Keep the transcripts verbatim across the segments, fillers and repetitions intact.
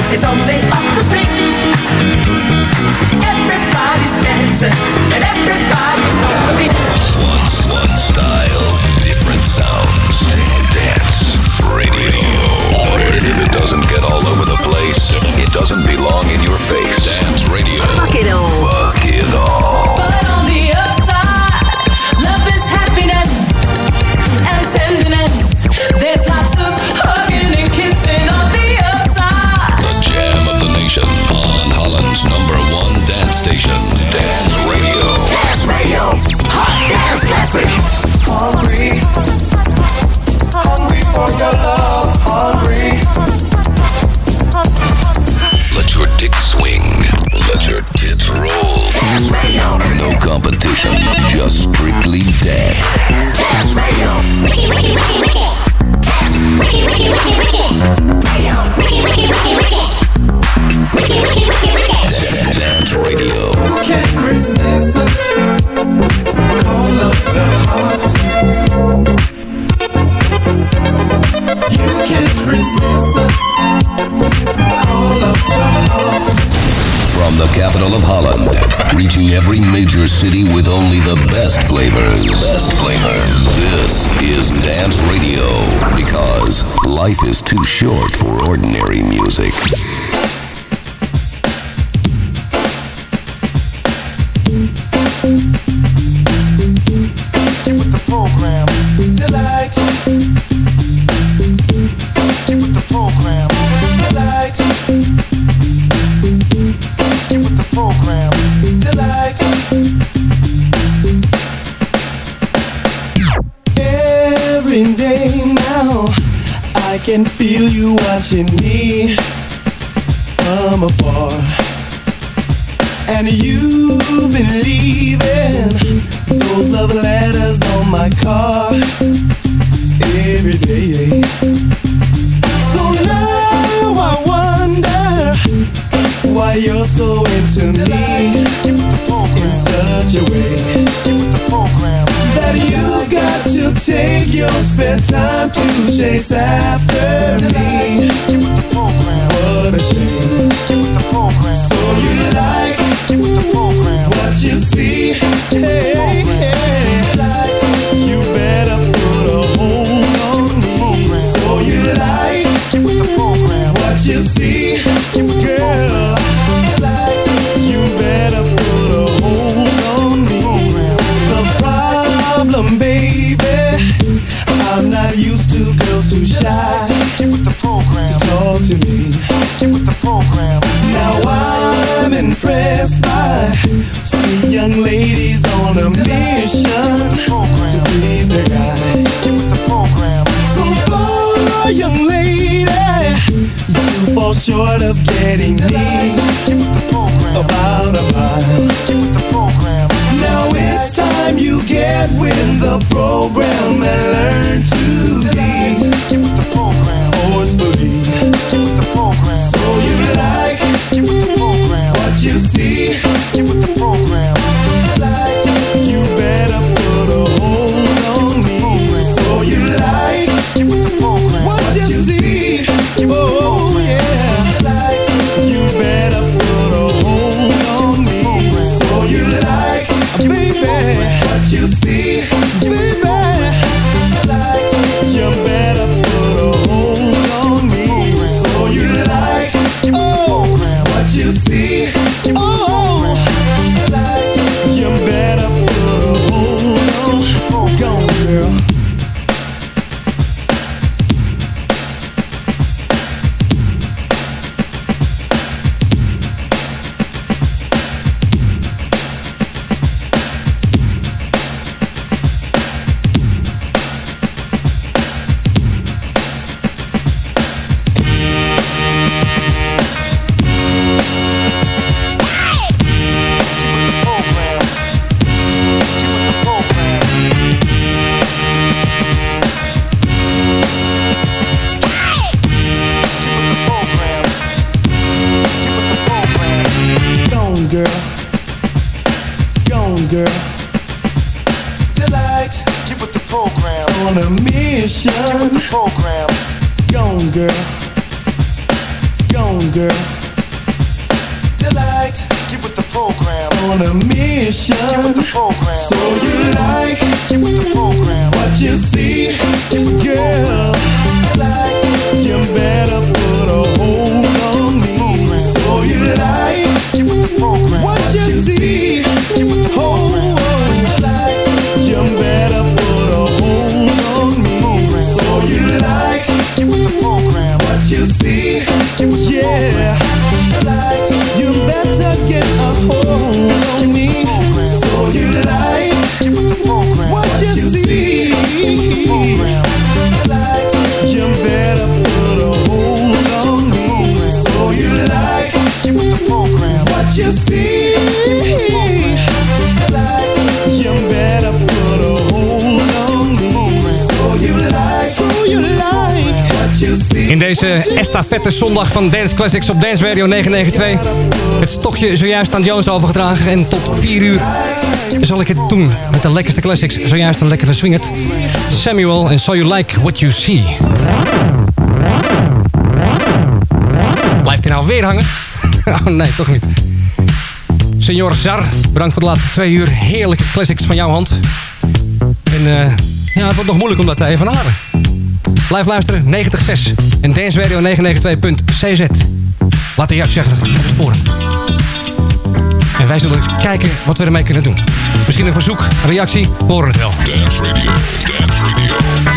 It's only up the street. Everybody's dancing and everybody's on the beat. One, one style, different sounds. Dance radio. If it doesn't get all over the place, it doesn't belong in your face. Dance radio. Fuck it all. Fuck it all. But on the upside, love is happiness and tenderness. There's lots of hugging and kissing on the upside. The jam of the nation on Holland's number one dance station. Dance radio. Dance radio. Hot dance classics. Hungry, hungry for your love. Hungry. Let your dick swing. Let your tits roll. Dance radio. No competition, just strictly dance. Dance radio. Wiki, wiki, wiki, wiki. Wiki, wiki, wiki, wiki. Radio. Wiki, wiki, wiki, wiki. Wiki, wiki, wiki, wiki. Dance radio. You can't resist the call of the heart. You can't resist the call of the heart. From the capital of Holland, reaching every major city with only the best flavors. Best flavors. This is Dance Radio, because life is too short for ordinary music. Get with the program. Delight. Get with the program. Delight. Get with the program. Delight. Every day now, I can feel you watching me from afar. And you've been leaving those love letters on my car every day. So now I wonder why you're so into me in such a way that you've got to take your spare time to chase after me. What a shame. So you like what you see? Hey, hey. You better put a hold on me. So you like what you see, girl? You better put a hold on me. The problem, baby, I'm not used to girls too shy to talk to me. Now I'm impressed by sweet young ladies on a mission to please the guy. So far, young lady, you fall short of getting me about a mile. Now it's time you get with the program and learn to lead forcefully. So you like what you see? You better put a hold on me. So you like what you see? Oh yeah. You better put a hold on me. So you like, baby, what you see? Baby, you better put a hold on me. So you like, oh, what you see? Oh, you better put a hold on. Go on, girl. on, girl. Delight, get with the program. On a mission, get with the program. So you like, get with the program. What you see, girl. Delight, you better put a hold on me. So you like, get with the program. What you see, get with the program. Delight, you better put a hold on me. So you like, get with the program. What you see, yeah. Delight, you better get a hold on me. So you like, get with the program. What you see, Delight, you better put a hold on me. So you like, get with the program. What you see, Delight, you better put a hold on me. So you like, so you like, what you see. In deze estafette zondag van Dance Classics op Dance Radio negen negen twee. Het stokje zojuist aan Jones overgedragen. En tot vier uur zal ik het doen met de lekkerste classics. Zojuist een lekkere swingert. Samuel en So You Like What You See. Blijft hij nou weer hangen? Oh nee, toch niet. Senor Zar, bedankt voor de laatste twee uur. Heerlijke classics van jouw hand. En uh, ja, het wordt nog moeilijk om dat te evenaren. Blijf luisteren, negentig komma zes en Dance Radio negen negen twee punt c z. Laat de reactie achter op het forum. En wij zullen kijken wat we ermee kunnen doen. Misschien een verzoek, een reactie, we horen het wel. Dance Radio, Dance Radio.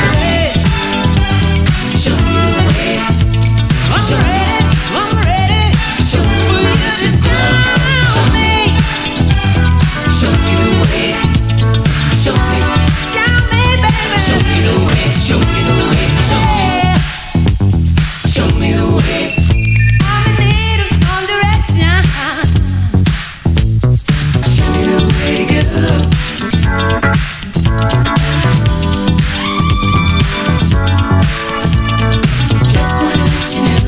Show me the way. I'm ready, I'm ready. Show me what you deserve. Show me. Show me the way. Show me. Tell me, baby. Show me the way. Show me the way. Show me. Show me the way. I'm in need of some direction. Show me the way to go. Just wanna let you know.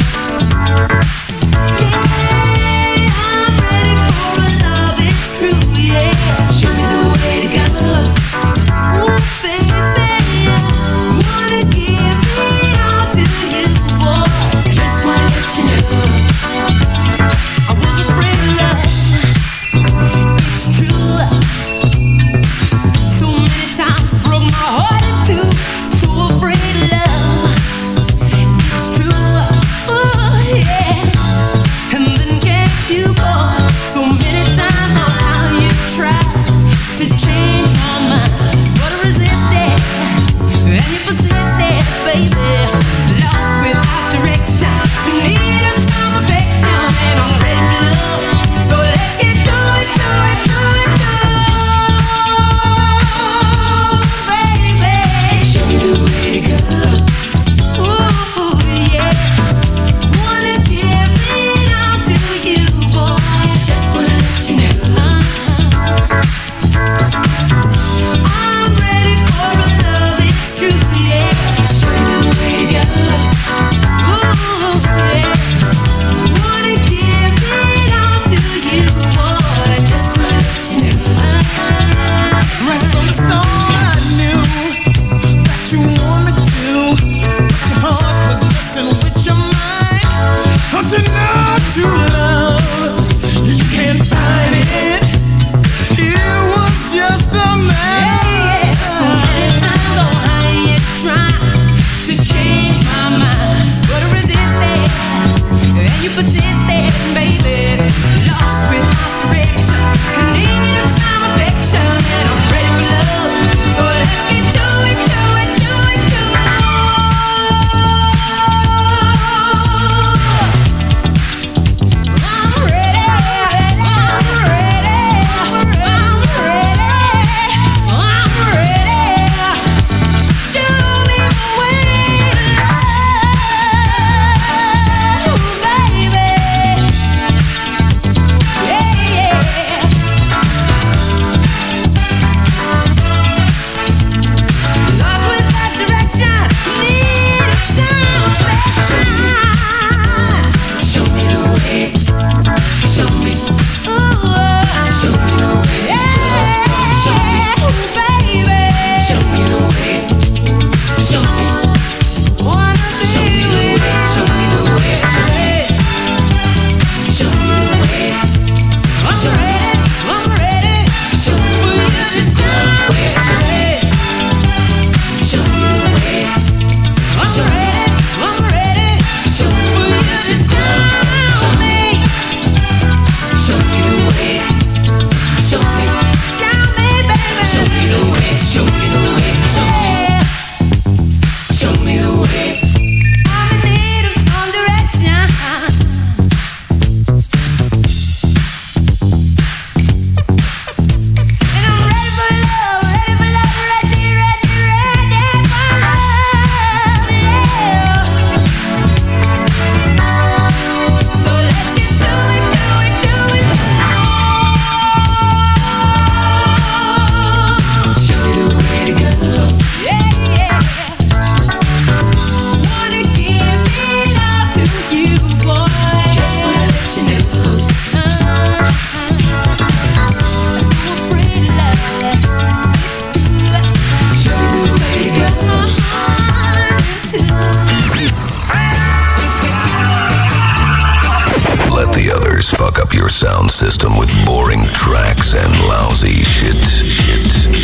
Yeah, I'm ready for a love, it's true, yeah. Show me the way to go. Ooh, baby, wanna give me all to you, boy. Just wanna let you know. I was afraid of love, it's true. So many times broke my heart in two. So afraid of love, it's true. Ooh, yeah. And then can't you, boy? So many times on how you try to change my mind, but I resisted, and you persisted, baby. Lost without direction, in need of some affection, and I'm ready for love. So let's get to it, to it, to it, to it, baby. Show me the way to go. Ooh, yeah. Wanna give it all to you, boy. Just wanna let you know. I'm ready for a love, it's true, yeah. Show me the way to go. Ooh, yeah. Wanna give it all to you, boy. Just wanna let you know. Right from the start I knew that you wanted to, but your heart was messing with your mind. Don't you know true love, you can't find it. It was just a man. So many times on how you try to change my mind, but I resisted, and you persisted, baby. Lost without direction, in need of some affection, and I'm ready for love. So let's get to it, to it, to it, to it. I'm ready, I'm ready, I'm ready, I'm ready. Show me the way to love, baby. others fuck up your sound system with boring tracks and lousy shit. Shit.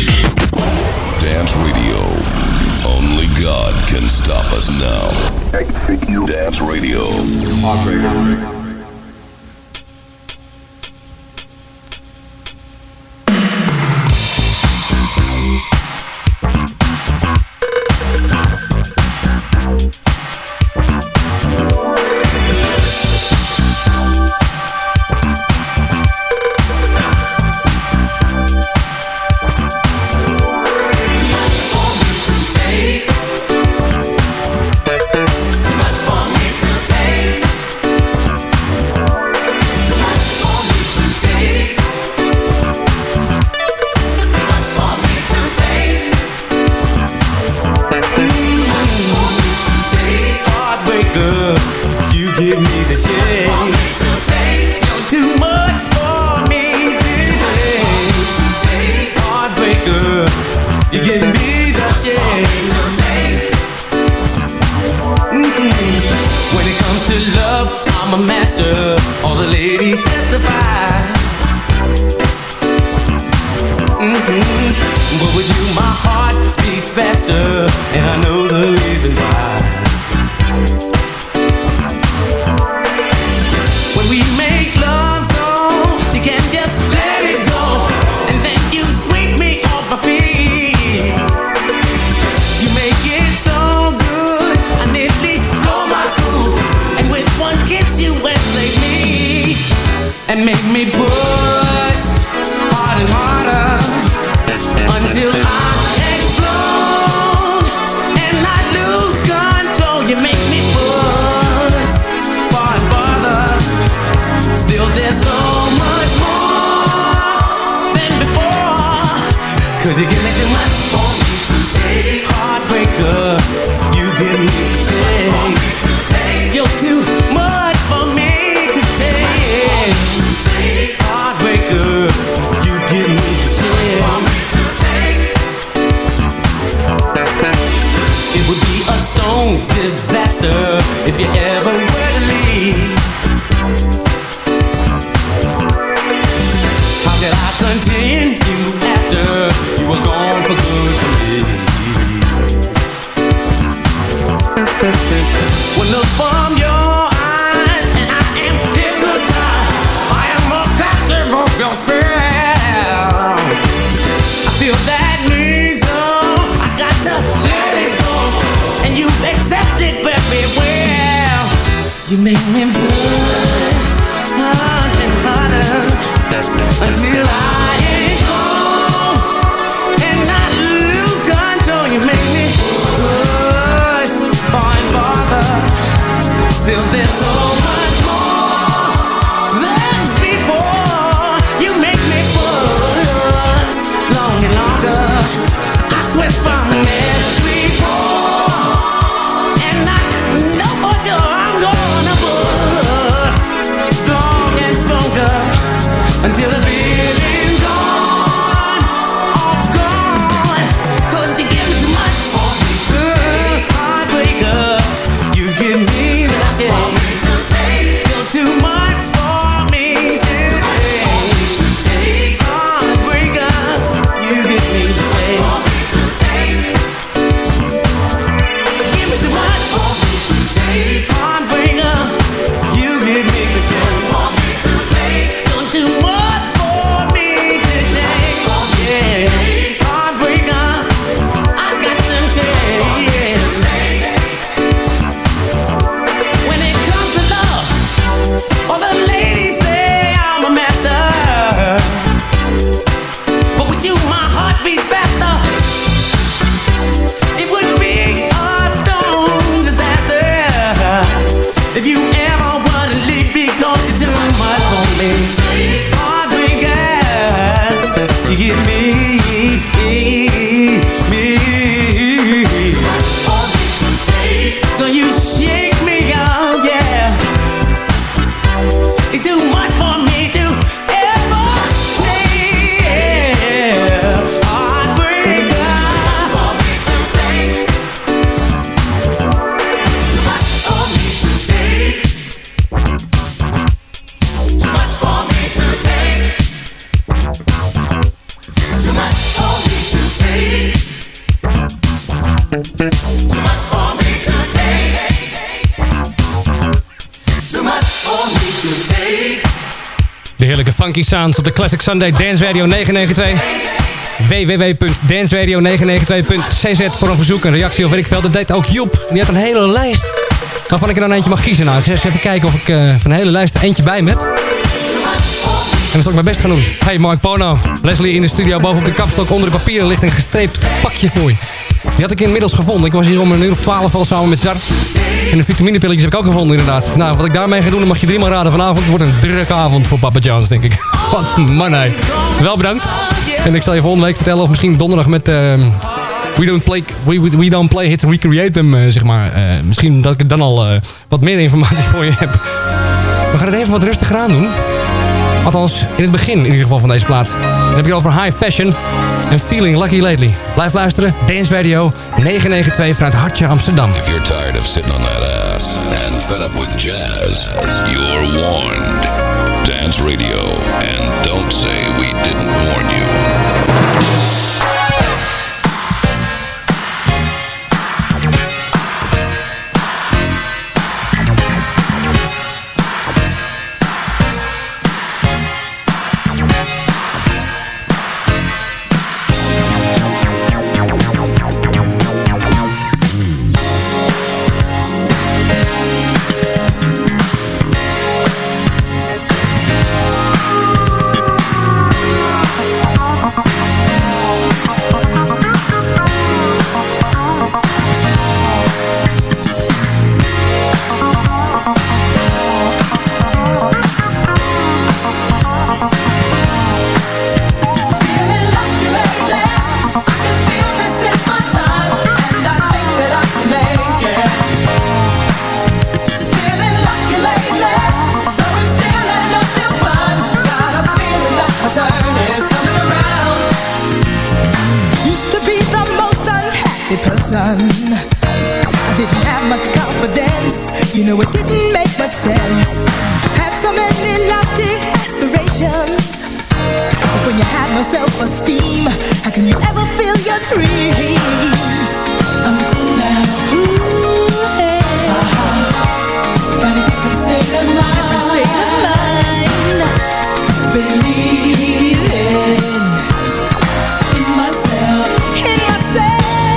Dance Radio. Only God can stop us now. Dance Radio. Operator. Until the feeling's gone. De heerlijke funky sounds op de Classic Sunday Dance Radio negen negen twee. w w w punt dance radio negen negen twee punt c z voor een verzoek, een reactie of weet ik veel. Dat deed ook Joep. Die had een hele lijst waarvan ik er dan eentje mag kiezen. Nou, ik ga eens even kijken of ik uh, van de hele lijst er eentje bij me heb. En dat zal ik mijn best gaan doen. Hey, Mark Bono. Leslie in de studio bovenop de kapstok. Onder de papieren ligt een gestreept pakje voor je. Die had ik inmiddels gevonden. Ik was hier om een uur of twaalf al samen met Zar. En de vitaminepilletjes heb ik ook gevonden inderdaad. Nou, wat ik daarmee ga doen, dan mag je driemaal raden vanavond. Het wordt een drukke avond voor Papa John's, denk ik. Wat een man, hè. Wel bedankt. En ik zal je volgende week vertellen of misschien donderdag met... Uh, we, don't play, we, we don't play hits, recreate them, uh, zeg maar. Uh, misschien dat ik dan al uh, wat meer informatie voor je heb. We gaan het even wat rustiger aan doen. Althans, in het begin in ieder geval van deze plaat. Dan heb ik het over High Fashion en Feeling Lucky Lately. Blijf luisteren, Dance Radio negen negen twee vanuit Hartje Amsterdam. If you're tired of sitting on that ass and fed up with jazz, you're warned. Dance Radio, and don't say we didn't warn you. I didn't have much confidence, you know it didn't make much sense. Had so many lofty aspirations, but when you have no self-esteem, how can you ever feel your dreams? I'm cool now, ooh, hey. uh-huh. Got a different state of mind, different state of mind. Believing in myself, in myself.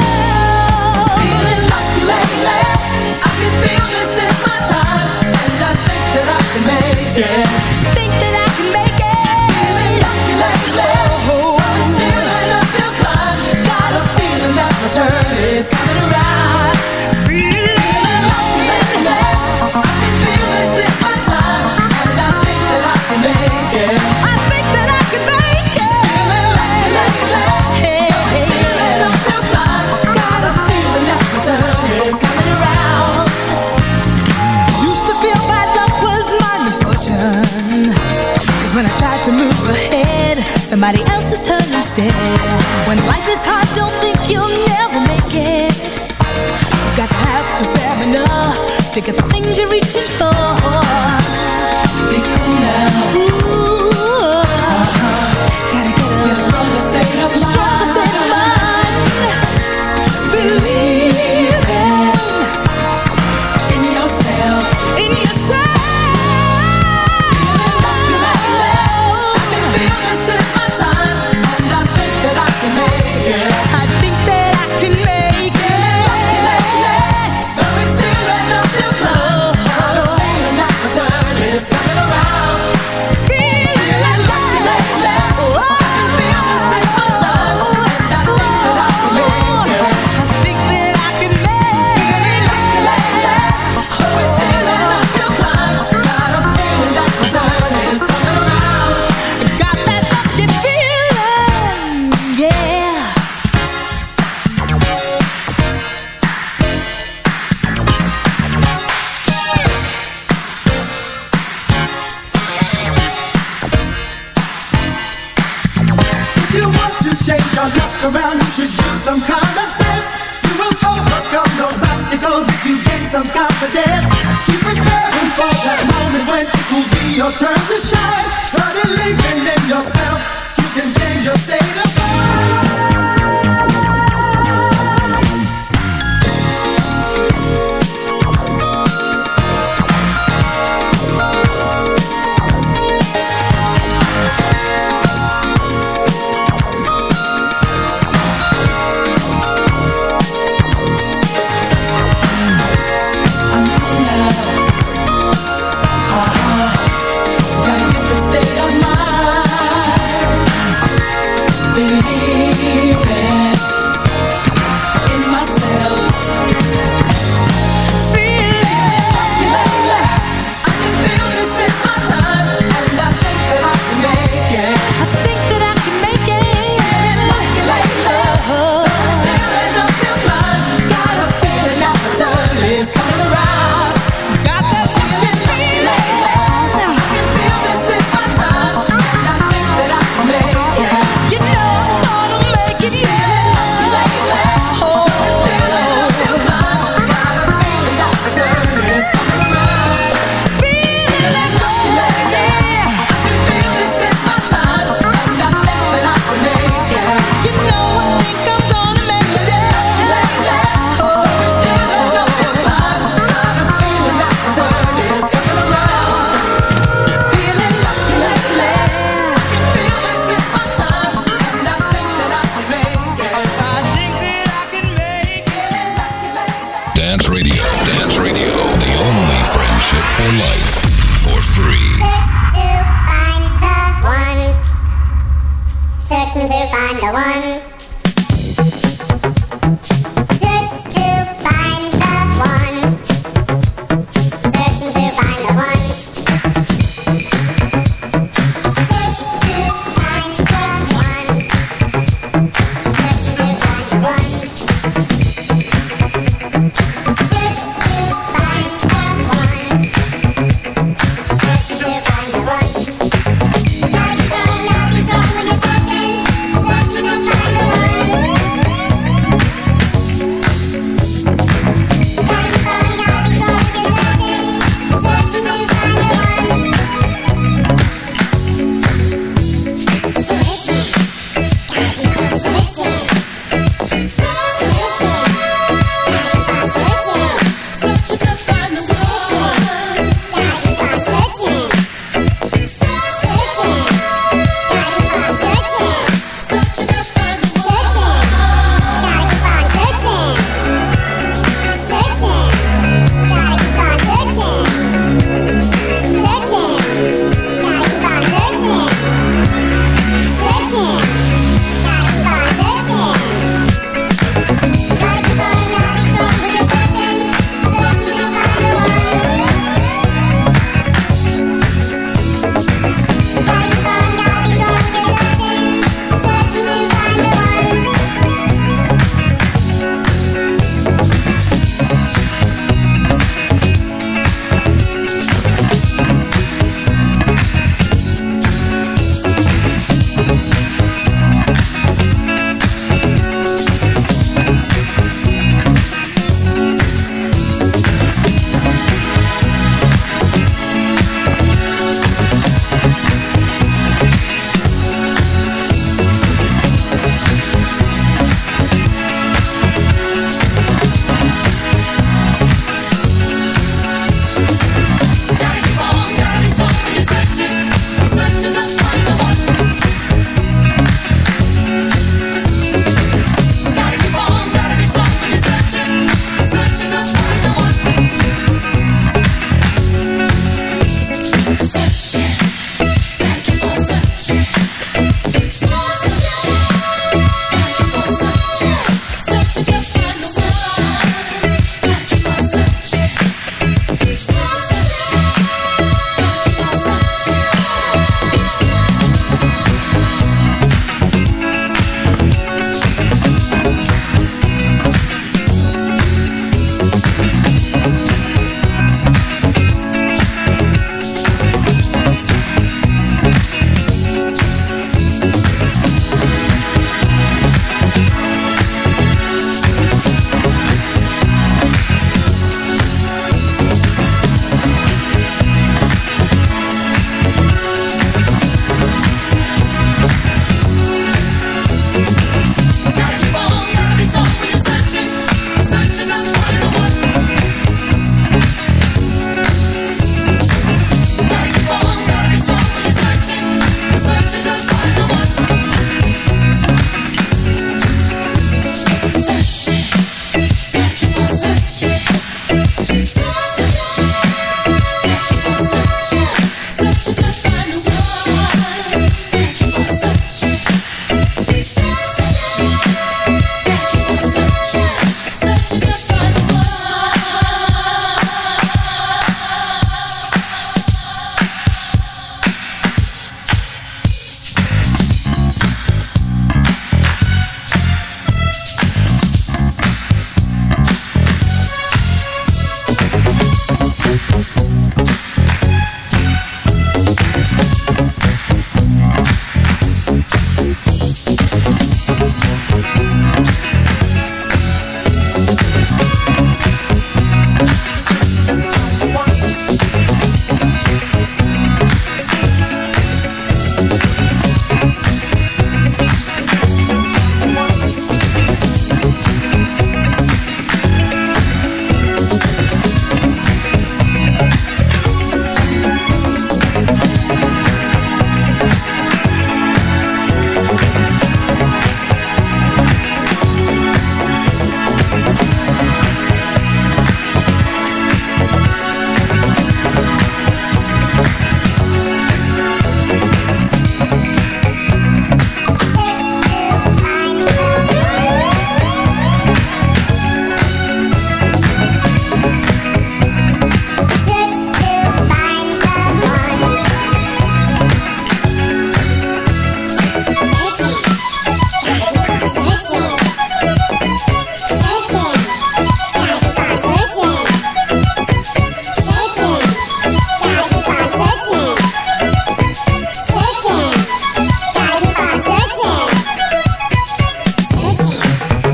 Yeah. Think that I can make it. Feeling lucky lately. Oh, but still an uphill climb. Got a feeling that my turn is coming around. Feeling lucky lately. I can feel this is my time, and I think that I can make it. I think that I can make it. Feeling lucky lately. Hey, but still an uphill climb. Got a feeling that my turn is coming around. Used to feel bad luck was my misfortune, 'cause when I tried to move ahead, somebody else's turn instead. When life is hard, don't think you'll never make it. You got to have the stamina to get the things you're reaching for. Be cool now. Ooh, uh-huh. Gotta get a, get a stronger state of mind. Stronger state of mind. Believing in yourself, in yourself. Around, you should use some common sense. You will overcome those obstacles if you gain some confidence. Keep preparing for that moment when it will be your turn to shine. Start believing in yourself. You can change your state of mind. Searching to find the one. Search to find the one. Searching to find the one. Search to find the one. Searching to find the one. Search to find the one. Searching to find the one. Naughty girl, naughty song when you're searching. Searching to find the one.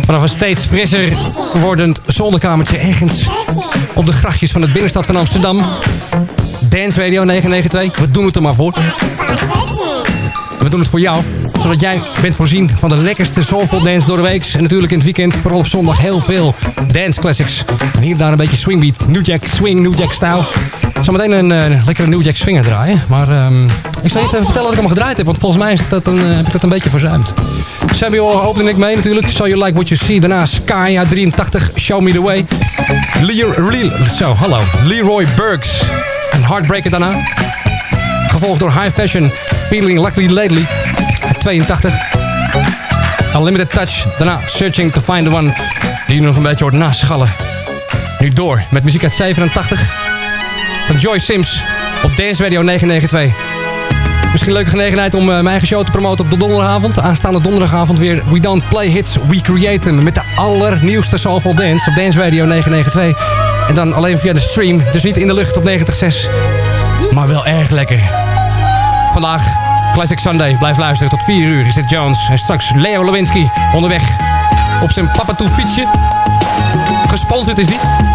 Vanaf een steeds frisser wordend zolderkamertje ergens op de grachtjes van de binnenstad van Amsterdam. Dance Radio negen negen twee. We doen het er maar voor. We doen het voor jou, zodat jij bent voorzien van de lekkerste soulful dance door de week. En natuurlijk in het weekend, vooral op zondag, heel veel dance classics. En hier en daar een beetje swingbeat, New Jack Swing, New Jack style. Ik zal meteen een uh, lekkere New Jack Swinger draaien. Maar um, ik zal eerst even vertellen wat ik allemaal gedraaid heb. Want volgens mij is dat een, uh, heb ik dat een beetje verzuimd. Samuel opende ik mee natuurlijk. So You Like What You See. Daarna Sky uit drieëntachtig. Show Me The Way. Leroy, zo, hallo. Leroy Burks. En Heartbreaker daarna. Gevolgd door High Fashion. Feeling Lucky Lately. Uit tweeëntachtig. Unlimited Touch. Daarna Searching To Find The One. Die je nog een beetje hoort naschallen. Nu door met muziek uit zevenentachtig. Van Joy Sims. Op Dance Radio negen negen twee. Misschien een leuke gelegenheid om uh, mijn eigen show te promoten op de donderdagavond. Aanstaande donderdagavond weer We Don't Play Hits, We Create Them. Met de allernieuwste Soulful Dance op Dance Radio negen negen twee. En dan alleen via de stream, dus niet in de lucht op negentig zes. Maar wel erg lekker. Vandaag Classic Sunday. Blijf luisteren tot vier uur is dit Jones. En straks Leo Lewinsky onderweg op zijn Papatoe fietsje. Gesponsord is die.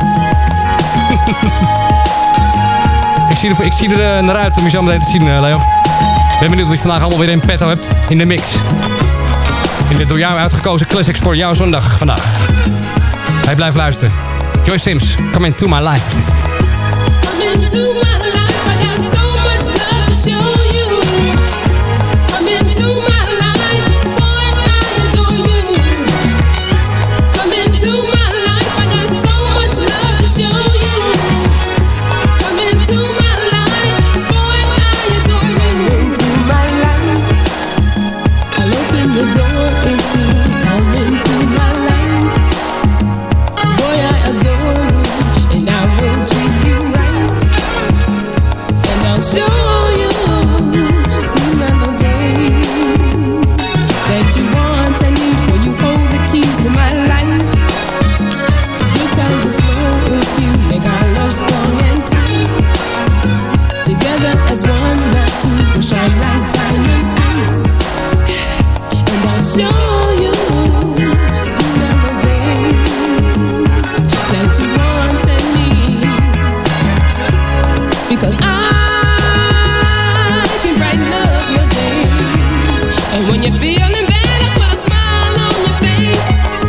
ik, zie er, ik zie er naar uit om je zo meteen te zien, Leo. Ik ben benieuwd wat je vandaag allemaal weer in petto hebt in de mix. In de door jou uitgekozen classics voor jouw zondag vandaag. Hij blijft luisteren. Joy Sims, Come Into My Life. Come into my life, I got so much love to show you. Come into my life, boy, I adore you. Come into my life, I got so much love to show you. Come into my life, boy, I adore you. Into my life, I'll open the door if you come into my life. Boy, I adore you, and I will treat you right. And I'll show you sweet melodies that you want and need, for you hold the keys to my life. Good times will flow with you, make our love strong and tight. Together as one, not two, we'll shine like diamond ice. And I'll show you sweet melodies that you want and need, because I can brighten up your days. And when you're feeling bad, I put a smile on your face.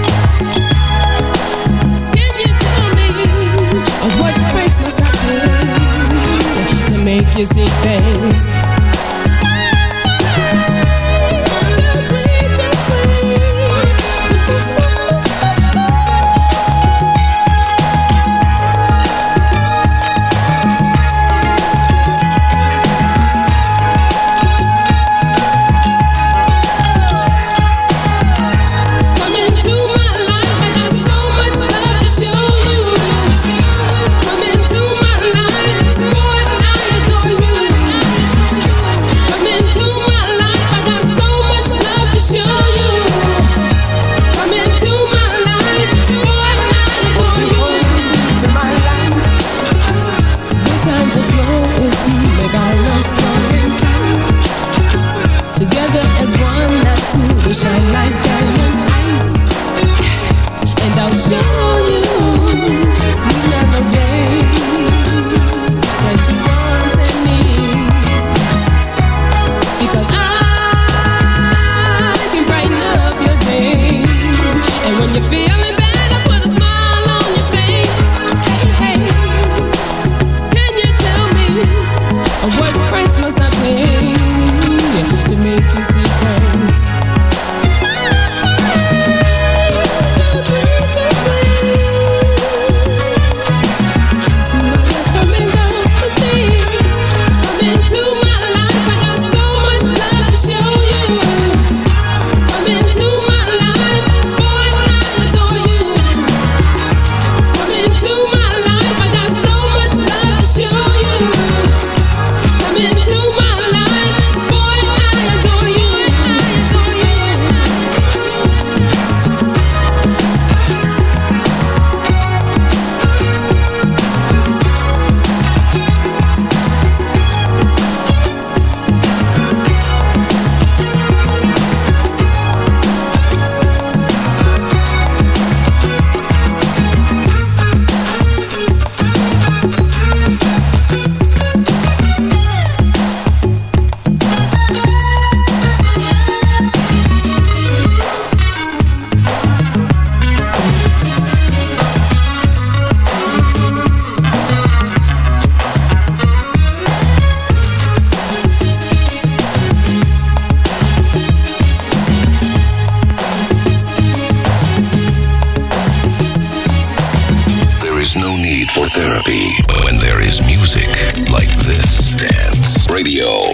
Can you tell me of what price must I pay to make you see things? Come into my life, I got so much love to show you. Come into my life, boy, I adore you. Radio.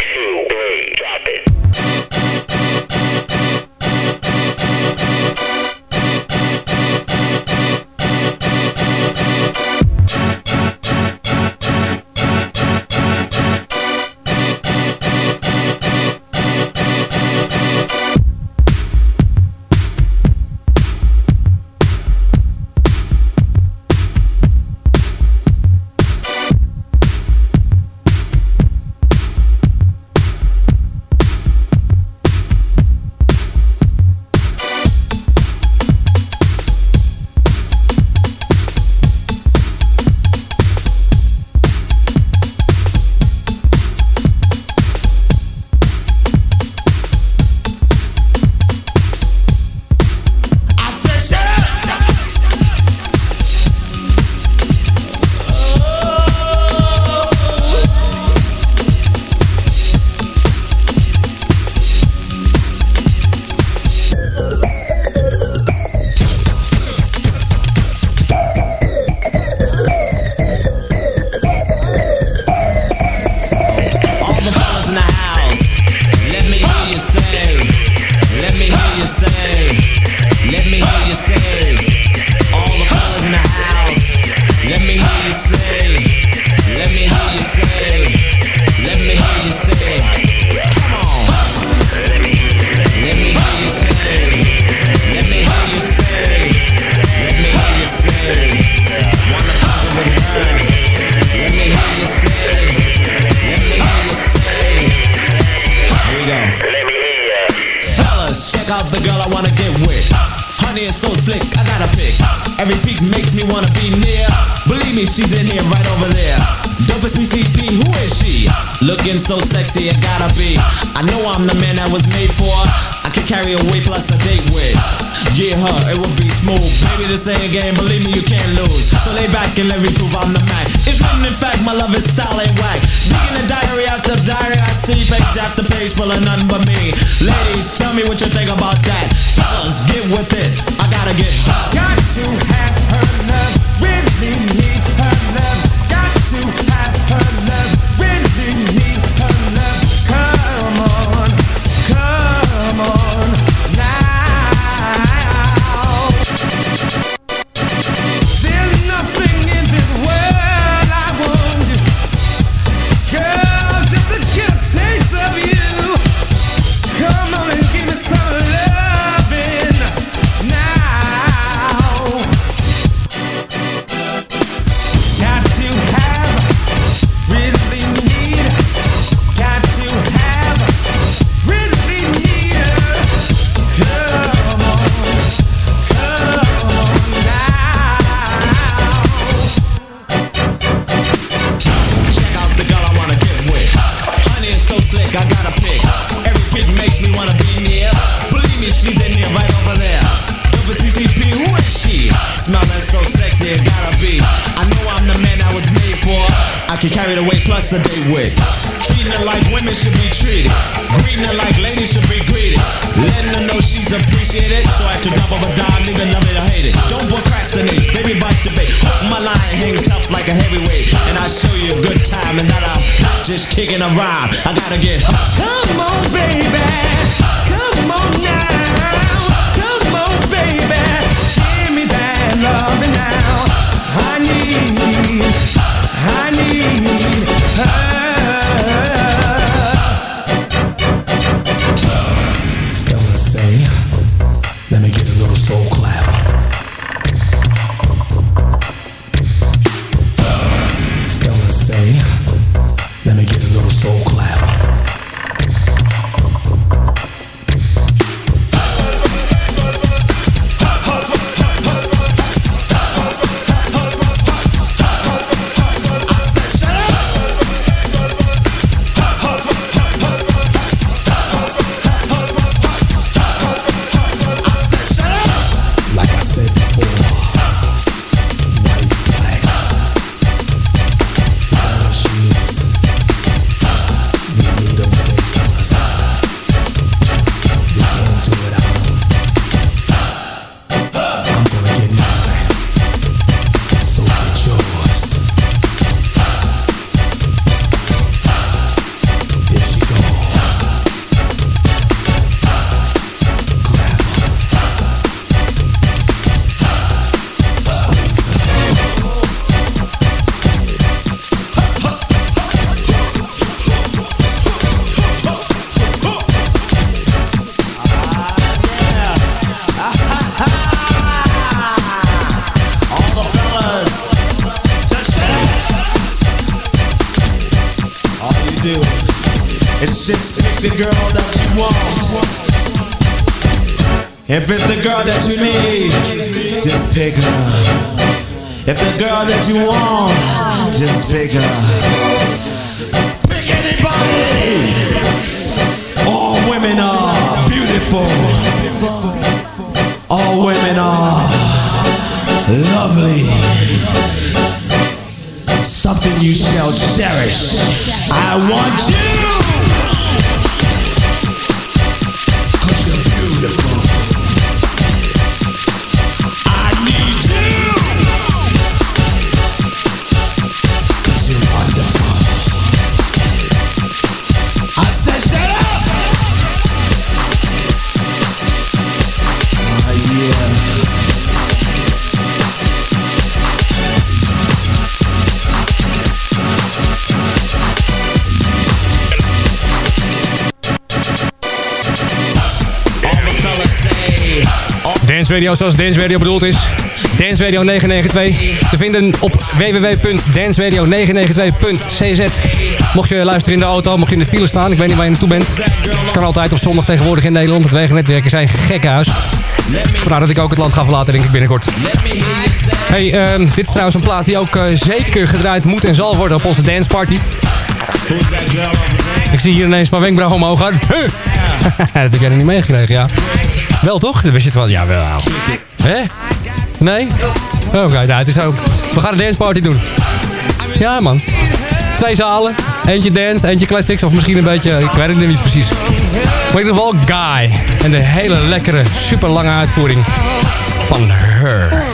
Looking so sexy, it gotta be. I know I'm the man that was made for. I can carry a weight plus a date with. Yeah, her, it would be smooth. Baby, this ain't a game, believe me, you can't lose. So lay back and let me prove I'm the man. It's written in fact, my love is style ain't whack. Digging the diary after diary, I see page after page full of nothing but me. Ladies, tell me what you think about that. Fellas, get with it. I gotta get her. Got to have her love, really need her love. Got to have her love, really need her love. Come on, come on now. There's nothing in this world I won't do, girl, just to get a taste of you. Come on and give me some loving now. Got to have, really need, got to have, really need her. Come on, come on now. Check out the girl I wanna get with. Honey is so slick, I gotta pick. Every pick makes me wanna be near. Believe me, she's in here right over there. Dope B C P, who is she? Smelling so sexy, it gotta be. I know I'm the man I was made for. I can carry the weight plus a day with. Treating her like women should be treated. Greeting her like ladies should be greeted. Letting her know she's appreciated. So at the drop of a dime, nigga love it or hate it. Don't procrastinate, baby bite the bait. Hold my line, hang tough like a heavyweight. And I'll show you a good time and that I'm not just kicking a rhyme. I gotta get her. Come on, baby. Come on now. Come on, baby. Give me that love now. I need, I need her. Fellas say, let me get a little soul clap. Fellas say, let me get a little soul clap. I said, shut do. It's just pick the girl that you want. If it's the girl that you need, just pick her. If the girl that you want, just pick her. Pick anybody. All women are beautiful. All women are lovely. Something you shall cherish. I want you. 'Cause you're beautiful. I need you. 'Cause you're wonderful. I said shut up. Oh yeah. Dance Radio zoals Dance Radio bedoeld is. Dance Radio negen negen twee. Te vinden op w w w punt dance radio negen negen twee punt c z. Mocht je luisteren in de auto, mocht je in de file staan. Ik weet niet waar je naartoe bent. Kan altijd op zondag tegenwoordig in Nederland. Het wegennetwerken zijn gekkenhuis. Vandaar dat ik ook het land ga verlaten, denk ik binnenkort. Hey, um, dit is trouwens een plaat die ook uh, zeker gedraaid moet en zal worden op onze dance party. Ik zie hier ineens mijn wenkbrauw omhoog gaan. Huh. Dat heb jij nog niet meegekregen, ja. Wel toch? Dat wist je het wel. Ja, wel. Hè? Nee? Oké, okay, nou, het is ook... We gaan een danceparty doen. Ja, man. Twee zalen. Eentje dance, eentje classics. Of misschien een beetje... Ik weet het niet precies. Maar in ieder geval Guy. En de hele lekkere, super lange uitvoering van Her.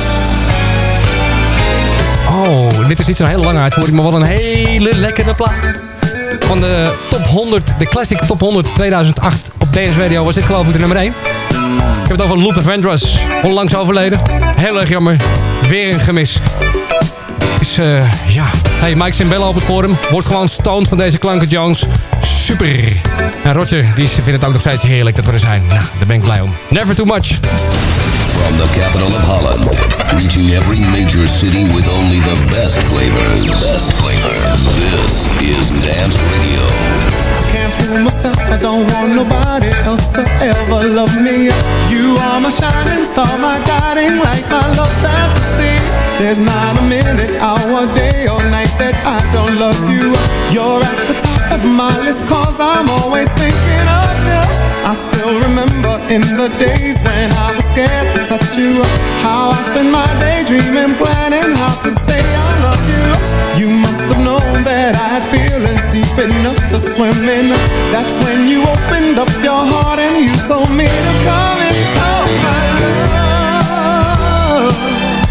Oh, dit is niet zo'n hele lange uitvoering, maar wel een hele lekkere plaat. Van de top honderd, de Classic Top honderd tweeduizend acht op Dance Radio was dit geloof ik de nummer één. Ik heb het over Luther Vandross, onlangs overleden. Heel erg jammer, weer een gemis. Is, uh, ja, hey, Mike Simbella op het forum. Wordt gewoon stoned van deze klanken, Jones. Super. En Roger, die vindt het ook nog steeds heerlijk dat we er zijn. Nou, daar ben ik blij om. Never too much. From the capital of Holland, reaching every major city with only the best flavors. Best flavor. This is Dance Radio. I can't fool myself, I don't want nobody else to ever love me. You are my shining star, my guiding light, my love fantasy. There's not a minute, hour, day or night that I don't love you. You're at the top of my list, cause I'm always thinking of you. I still remember in the days when I was scared to touch you, how I spent my day dreaming, planning how to say I love you. You must have known that I had feelings deep enough to swim in. That's when you opened up your heart and you told me to come in. Oh my love,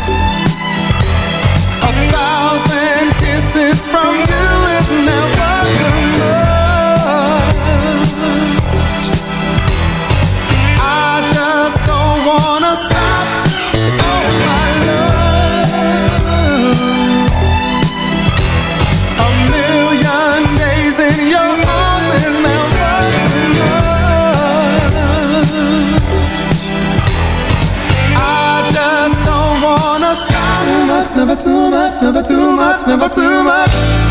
a thousand kisses from you is never too much. I just don't wanna stop. Oh my love, a million days in your arms is never too much. I just don't wanna stop. Too much, never too much, never too much, never too much.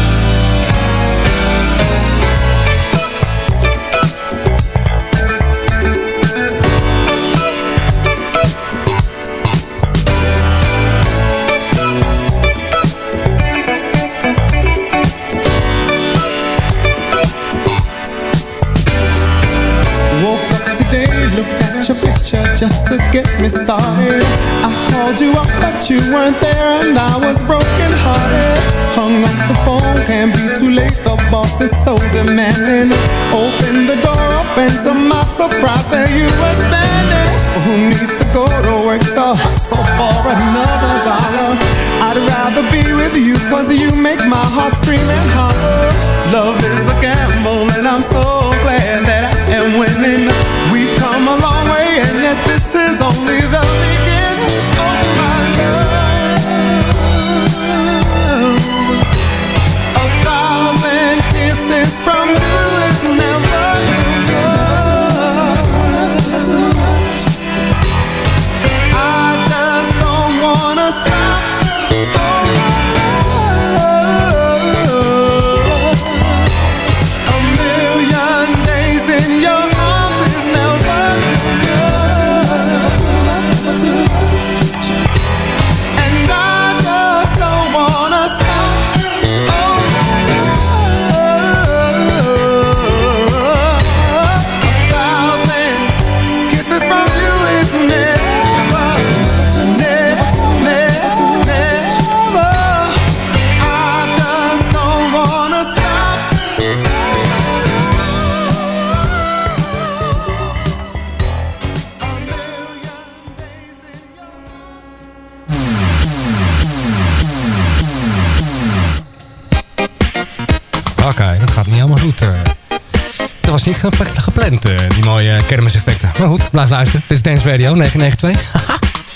Your picture just to get me started. I called you up but you weren't there and I was broken hearted. Hung up the phone, can't be too late, the boss is so demanding. Opened the door up and to my surprise there you were standing. Who needs to go to work to hustle for another dollar? I'd rather be with you cause you make my heart scream and holler. Love is a gamble and I'm so glad that I am winning. We've come a long way and yet this is only the beginning. Oh my love, a thousand kisses from you is never too much. I just don't wanna stop. Oh my love, gaat niet helemaal goed. Uh, dat was niet gep gepland, uh, die mooie kermiseffecten. Maar goed, blijf luisteren. Dit is Dance Radio negen negen twee. Haha.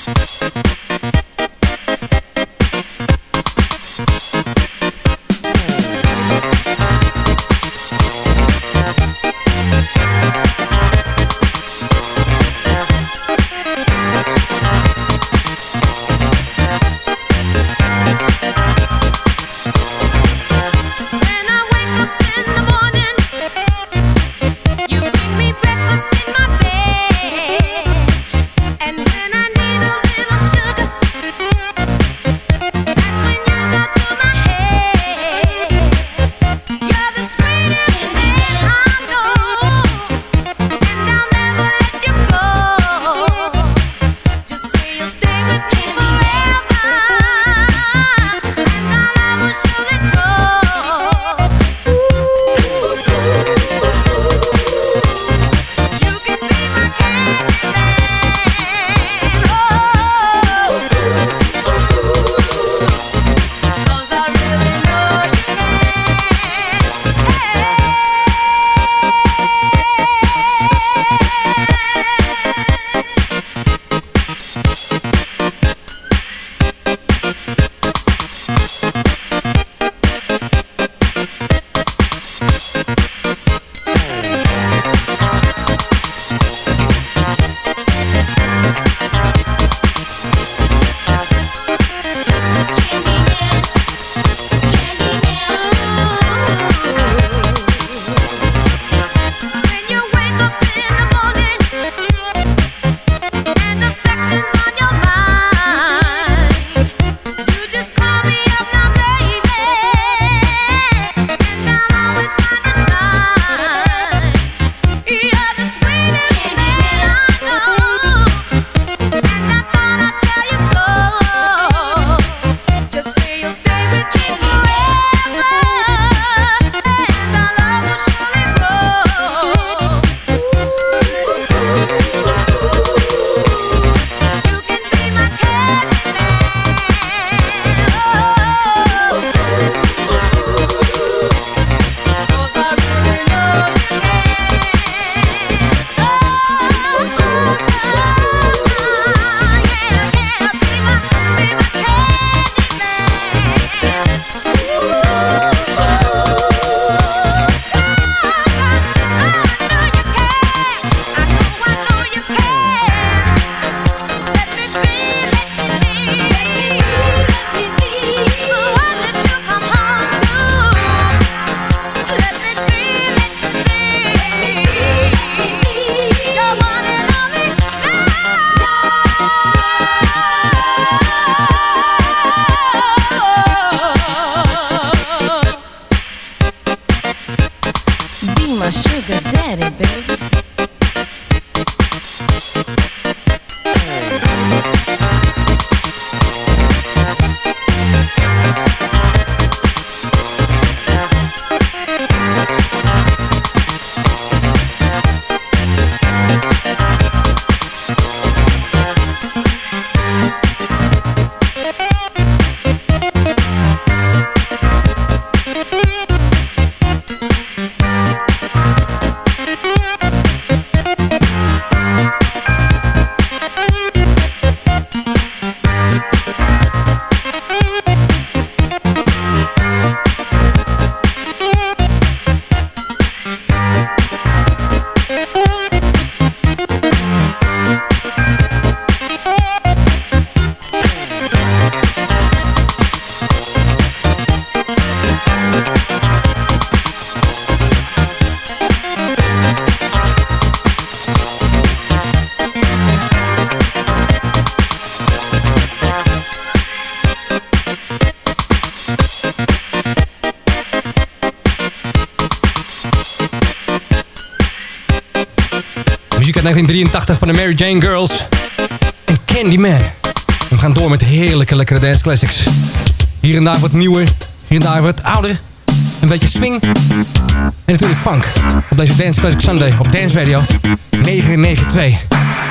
negentien drieëntachtig van de Mary Jane Girls en Candyman. We gaan door met heerlijke, lekkere dance classics. Hier en daar wat nieuwer, hier en daar wat ouder. Een beetje swing en natuurlijk funk. Op deze Dance Classic Sunday op Dance Radio negen negen twee.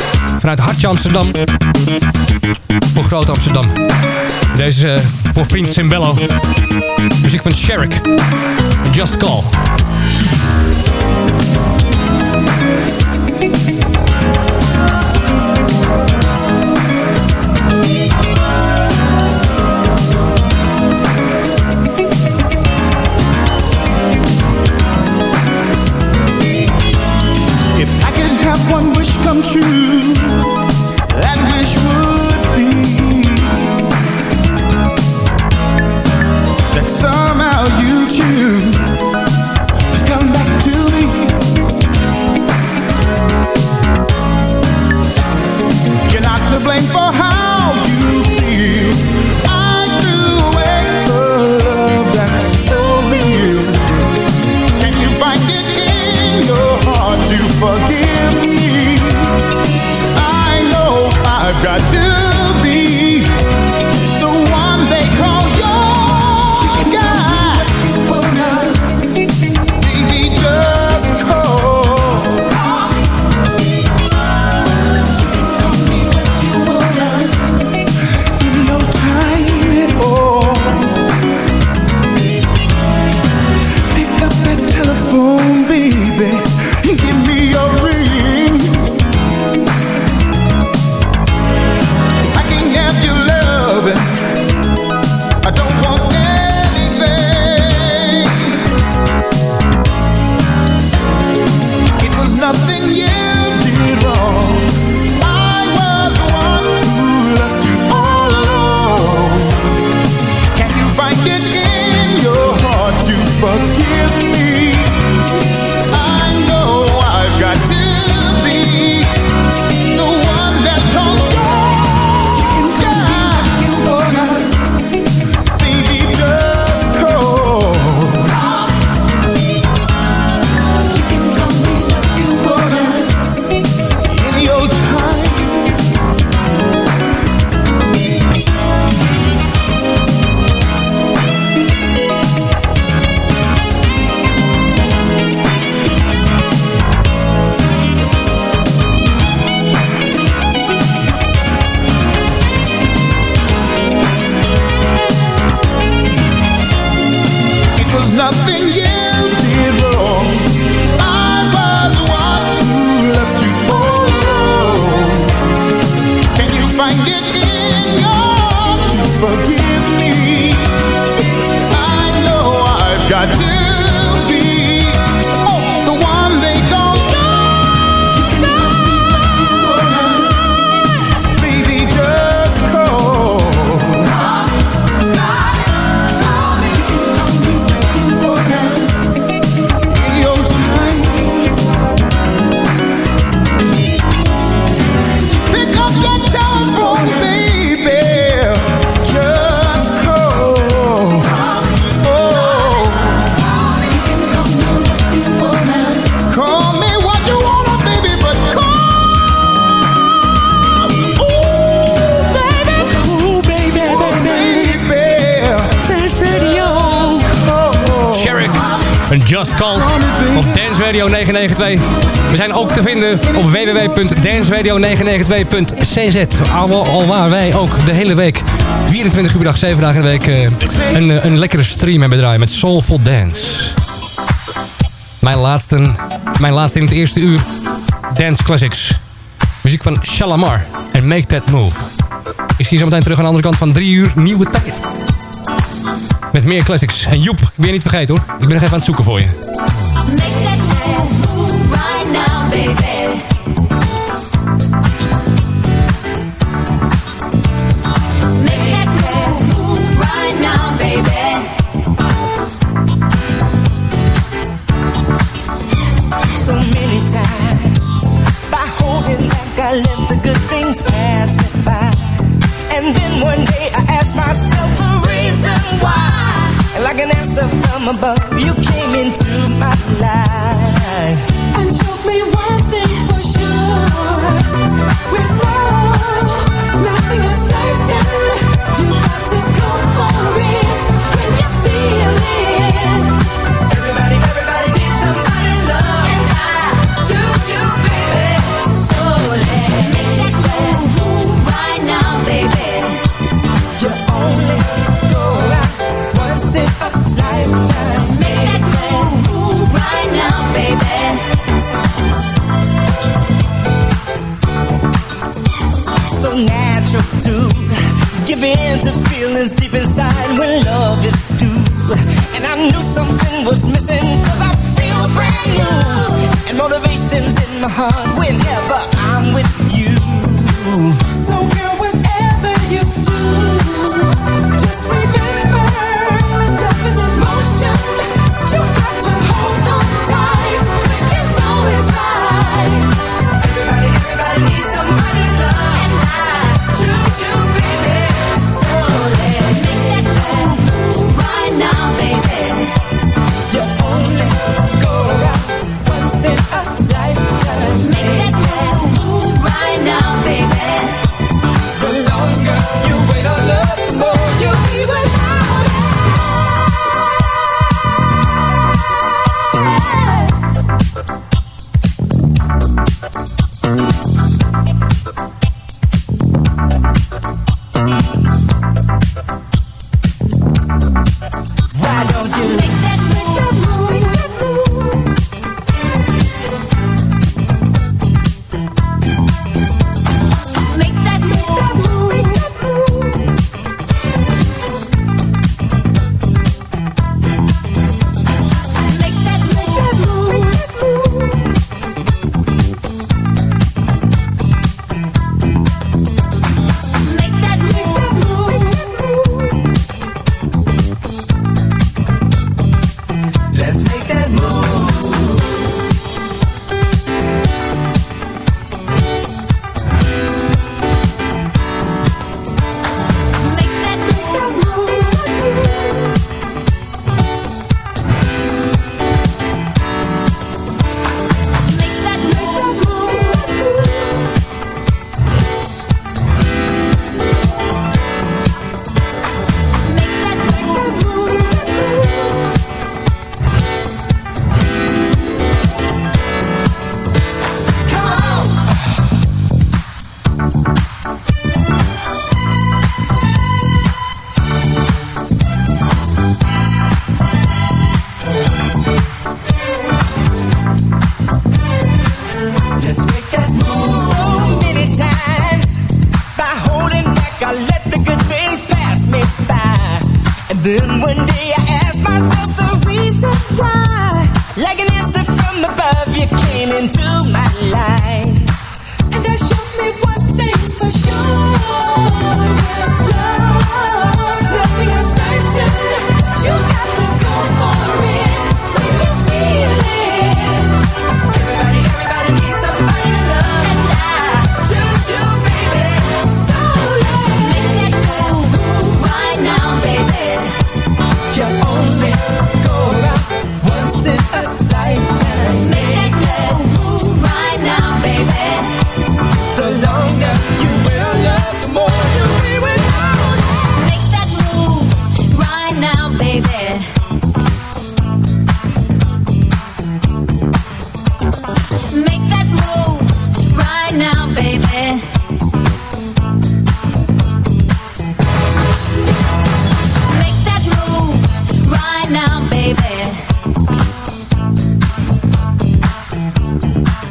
vanuit Hartje Amsterdam. Voor Groot Amsterdam. Deze uh, voor vriend Simbello. Muziek van Sherrick. Just Call. If I could have one wish come true, that wish would be that somehow you choose to come back to me. You're not to blame for how you feel. I threw away the love that's so real. Can you find it in your heart to forgive me? I know I've got to be the one they call your guy. Baby, just call. In your time at all, pick up that telephone, baby. Give me your ring. I can have your love. I don't want anything. It was nothing you did wrong. I was the one who left you all alone. Can you find it in your heart to forgive me? I know I've got to be the one that told you yeah. You wanna, baby, just call. You can call me what you wanna, any old time. It was nothing you did wrong. I was the one who left you all alone. Can you find it in your heart to forgive me? I know I've got to be oh, the one they call love. You can call me what you wanna, baby, just call. Pick up your telephone, baby. Just call. Oh, call me what you wanna, baby, but call. Ooh, baby. Ooh, baby, baby. Baby. Dance Radio. Call. Sherrick. Een Just Call op Dance Radio negen negen twee. We zijn ook te vinden op w w w punt dance radio negen negen twee punt c z. Al, al waar wij ook de hele week, vierentwintig uur per dag, zeven dagen in de week, uh, een, uh, een lekkere stream hebben draaien met Soulful Dance. Mijn laatste, mijn laatste in het eerste uur, Dance Classics. Muziek van Shalamar en Make That Move. Ik zie je zo meteen terug aan de andere kant van drie uur nieuwe tijd. Met meer classics. En Joep, ik ben je niet vergeten hoor. Ik ben nog even aan het zoeken voor je. Make that move right now, baby. Make that move right now, baby. So many times by holding back I let the good things pass me by. And then one day I asked myself the reason why. And like an answer from above, you came into my life and showed me one thing for sure. With love, nothing is certain. You got to go for it when you feel it. Everybody, everybody needs somebody to love. And I choose you, baby. So let's make that in to feelings deep inside when love is due. And I knew something was missing, cause I feel brand new. And motivation's in my heart whenever I'm with you. So girl, whatever you do, just remember, love is emotion. You got to hold on tight when you know it's right. Everybody, everybody needs somebody to love, and I choose you, baby. So let's make that move right now, baby. You only go around once in a lifetime. Make that move right now, baby. The longer you wait on love, the more you'll be without it. Why don't you make that move? Make that move. Make that move. Make that move. Make that move. Make that move. Let's make that move. Make that move. Make that move. Make that move. Come on. Let's make that move. So many times, by holding back, I let the good things pass me by. And then one day I asked myself the reason why. Like an answer from above, you came into my life. And that showed me one thing for sure.